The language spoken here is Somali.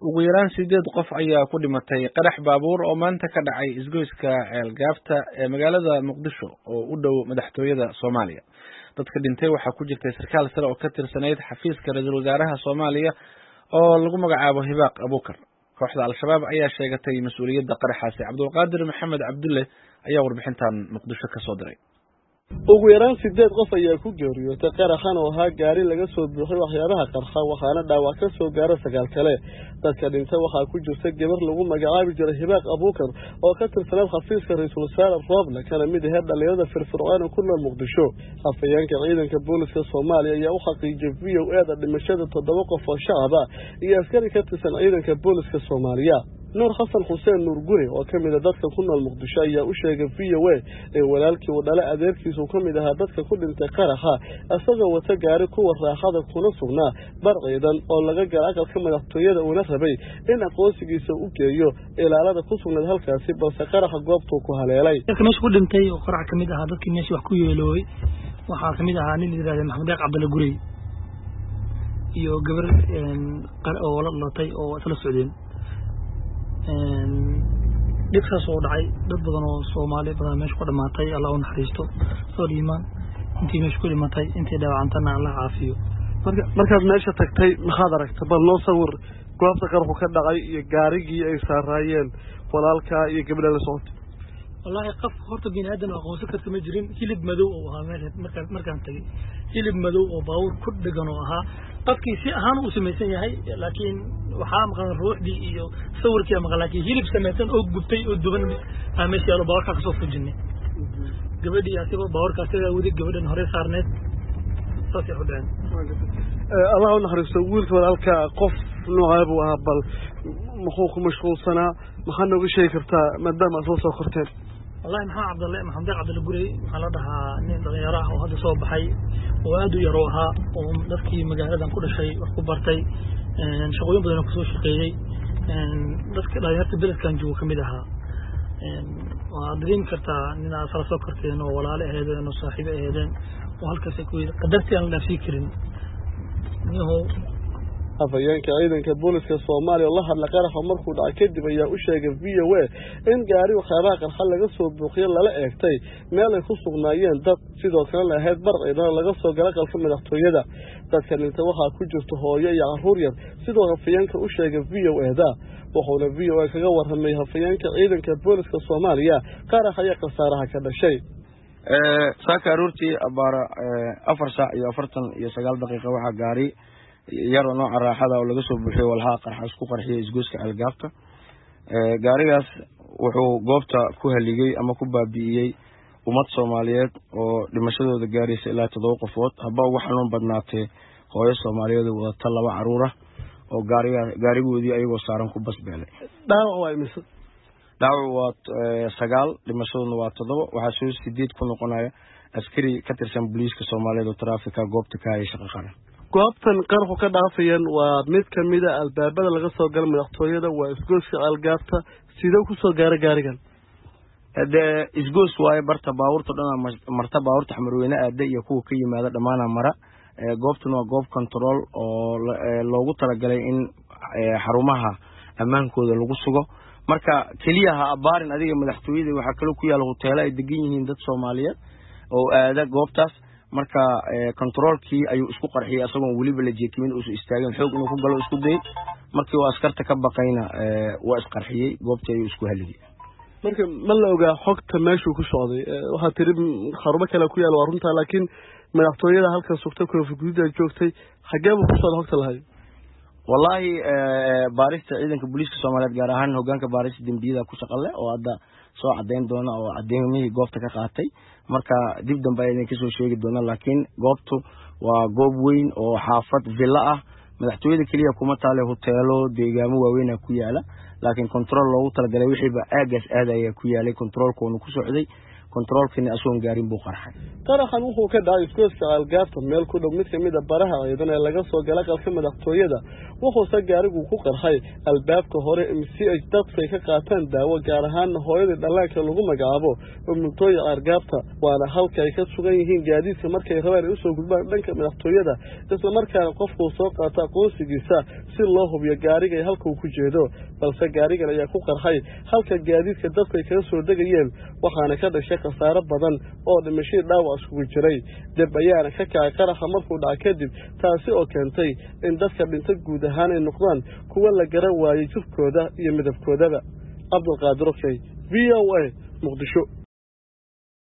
ugu yaraan 8 qof ayaa ku dhimatay qarax baabuur oo maanta ka dhacay isgoyska Ceelgaabta ee magaalada Muqdisho oo u dhow madaxtooyada Soomaaliya. Dadka dhintay waxaa ku jirtay sarkaal sare oo ka tirsaneyd xafiiska ra'iisul wasaaraha Soomaaliya oo lagu magacaabo Hibaaq Abuukar. Kooxda Al-Shabaab ayaa sheegatay mas'uuliyadda qaraxaasi. Cabdulqaadir Maxamed Cabdulle ayaa warbixintan Muqdisho ka soo diray. ugu yaraan 8 qof ayaa ku geeriyootay qaraxan oo ahaa gaari laga soo buuxay waxyaabaha qarxa waxaana dhaawac ka soo gaaray 9 kale. dadka dhintay waxaa ku jirta gabar lagu magacaabi jiray Hibaaq Abuukar oo ka tirsanaa xafiiska ra'iisul wasaare Roble kana mid ah dhalinyarada firfircoon ku nool Muqdisho. Afayeenka ciidanka booliska Soomaaliya ayaa u xaqiijiyay VOA dhimashada 7 qof oo shacab ah iyo askari ka tirsan ciidanka booliska Soomaaliya. Nur Xasan Xuseen Nur Guri oo kamid ah dadka ku nool Muqdisho ayaa u sheegay VOA in walaalkii uu dhalay adeerkiisu kamid ah dadka ku dhintay qaraxa asagoo wata gaari kuwa raaxada kuna sugnaa bar ciidan oo laga galay aqalka madaxtooyada una rabay in aqoonsigiisa u geeyo ilaalada ku sugnayd halkaasi balse qaraxa goobtu ku haleelay. dadka meesha ku dhintay oo qarax kamid ah dadkii meesha wax ku yeelooy waxaa kamid ah nin yiraahdo Maxamed Cabdulle Guri iyo gabar oo la latay oo isla socdeen dhibkaas oo dhacay dad badan oo Soomaali badan meesha ku dhamaatay Allah u naxariisto soo dhiimaan intii meesha ku dhimatay intii dhaawacantana Allah caafiyo. markaad meesha tagtay maxaad aragtay bal noo sawir goobta qarxu ka dhacay iyo gaarigii ay saarayeen walaalka iyo gabadha la socotay. wallahi qof horta bini'aadan aqoonsi karta ma jirin hilib madow oo ahaa markaan tagay hilib madow oo baawur ku dhagan oo ahaa qofkii si ahaan u sameeysan yahay laakiin waxaa maqan ruuxdii iyo sawirkii maqan laakiin hilib sameeysan oo gubtay oo duban meesha yaalo baawurka ka soo fujinay gabadhii asagoo baawurka asaga wadi gabadhan hore saarneed saasi u dhacay. Allah u naxariisto wiilka walaalka qof noocaab u ah bal muxuu ku mashquulsanaa maxaa nooga sheegi kartaa maadaama soo korteen. wallahi Maxamed Cabdulle Guri waxaa la dhahaa nin dhalinyaro ah oo hadda soo baxay oo aad u yar oo ahaa oo dadkii magaaladan ku dhashay wax ku bartay shaqooyin badan ku soo shaqeeyay dadka dhalinyarada beledkan jooga kamid ahaa waa dareemi kartaa nin aad soo korteen oo walaalo ahaydeen oo saaxiibo ahaydeen oo halkaas ku qadartii aan la dhaafsi karin. afayeenka ciidanka booliska Soomaaliya oo la hadla qaraxa markuu dhacay kadib ayaa u sheegay VOA in gaari waxyaabaha qarxa laga soo buuqiyay lala eegtay meel ay ku sugnaayeen dad sidoo kale la ahayd bar ciidan laga soo galay qalka madaxtooyada. dadka dhintay waxaa ku jirta hooyo iyo carruur yar sidoo afayeenka u sheegay VOA wuxuuna VOA kaga warramay afayeenka ciidanka booliska Soomaaliya qaraxa iyo khasaaraha ka dhashay. saaka aroortii abaara 4 saac iyo 49 daqiiqo waxaa gaari yar oo nooca raaxada oo laga soo buuxiyay walha qarxa isku qarxiyay isgoyska Ceelgaabta. gaarigaas wuxuu goobta ku haligay ama ku baabi'iyay ummad Soomaaliyeed oo dhimashadooda gaaraysa ilaa 7 qofood haba ugu xanuun badnaatay hooyo Soomaaliyeed oo wadata 2 caruur ah oo gaarigoodii ayagoo saaran ku basbeelay. dhaawac waa imise? dhaawac waa 9 dhimashaduna waa 7 waxaa soo 8 ku noqonaya askari ka tirsan booliiska Soomaaliyeed oo traafika goobta ka hayay shaqo qaran. goobtan qarxu ka dhaafayeen waa mid kamid ah albaabada laga soo galay madaxtooyada waa isgoyska Ceelgaabta sidoo ku soo gaaray gaarigan. isgoys waaye barta baawurta dhan marta baawurta xamarweyne aada iyo kuwa ka yimaada dhamaana mara. goobtan waa goob control oo loogu talagalay in xarumaha amaankooda lagu sugo marka kaliya ha abaarin adiga madaxtooyada waxa kale ku yaal hoteelo ay degan yihiin dad Soomaaliyeed oo aada goobtaas marka controlkii ayuu isku qarxiyay asagoo waliba la jeekimin uu istaagay xoog inuu ku galo isku day markii uu askarta ka baqayna waa isqarxiyay goobtii ayuu isku haligay. marka ma la ogaa xogta meeshuu ku socday waxa tiri xarumo kale ku yaal waa runta laakiin madaxtooyada halka sugtay koofiguuda joogtay xagee buu ku soo xogta lahayd. wallahi baarista ciidanka booliiska Soomaaliyeed gaar ahaan hoggaanka baarista dambiyada ku shaqale oo hadda soo cadeyn doona oo cadeymihii goobta ka qaatay marka dib dambe ay ka soo sheegi doona laakiin goobtu waa goob weyn oo xaafad villa ah madaxtooyada kaliya kuma taale hoteelo deegaamo waaweyn ku yaala laakiin control loogu talagalay wixii ba aagas aadaya ku yaalay controlkoonu ku socday controlkina asoon gaarin buu qarxay qaraxan wuxuu ka dhacay isgoyska Algaabta meel ku dhow mid ka mid ah baraha ciidan ee laga soo galay qalka madaxtooyada wuxuu gaarigu ku qarxay albaabka hore MCH dadka ka qaataan daawo gaar ahaan hooyada dhalaanka lagu magacaabo umultooy Algaabta waana halka ay ka sugan yihiin gaadiidka markay rabaan u soo gudbaan dhanka madaxtooyada isla markaana qofku soo qaata aqoonsigiisa si loo hubiyo gaariga ay halka uu ku jeedo balse gaariga ayaa ku qarxay halka gaadiidka dadka ay kaga soo degayeen waxaana ka dhashay khasaare badan oo dhimasho dhaawac isku jiray dib ayaana ka kacay qaraxa markuu dhacay kadib taasi oo keentay in dadka dhintay guud ahaan ay noqdaan kuwa la garan waayay jirkooda iyo midabkoodaba Abdul Qaadir VOA Muqdisho